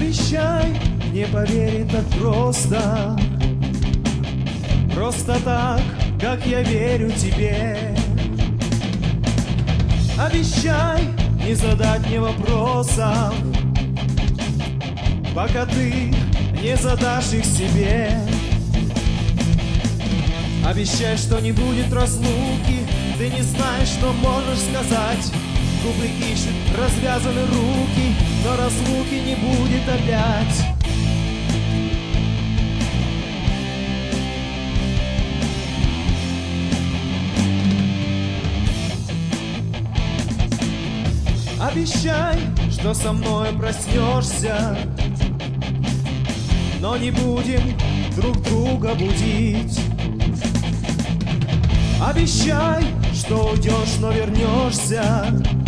Обещай, не поверить так просто, просто так, как я верю тебе. Обещай не задать мне вопросов, пока ты не задашь их себе. Обещай, что не будет разлуки, ты не знаешь, что можешь сказать. Губы ищут, развязаны руки, но разлуки не будет опять. Обещай, что со мной проснешься, но не будем друг друга будить. Обещай, что уйдешь, но вернешься.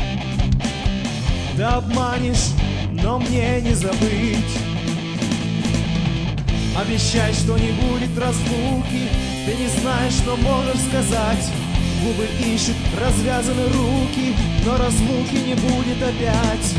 Ты обманешь, но мне не забыть. Обещай, что не будет разлуки, ты не знаешь, что можешь сказать. Губы ищут, развязаны руки, но разлуки не будет опять.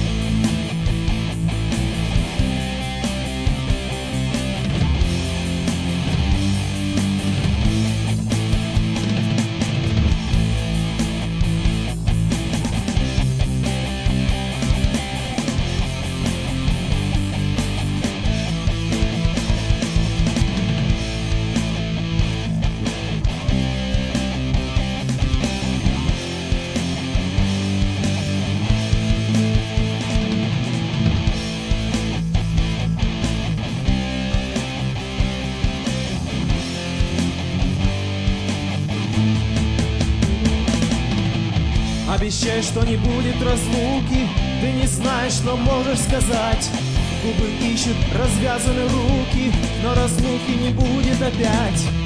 Обещай, что не будет разлуки, ты не знаешь, что можешь сказать. Губы ищут, развязаны руки, но разлуки не будет опять.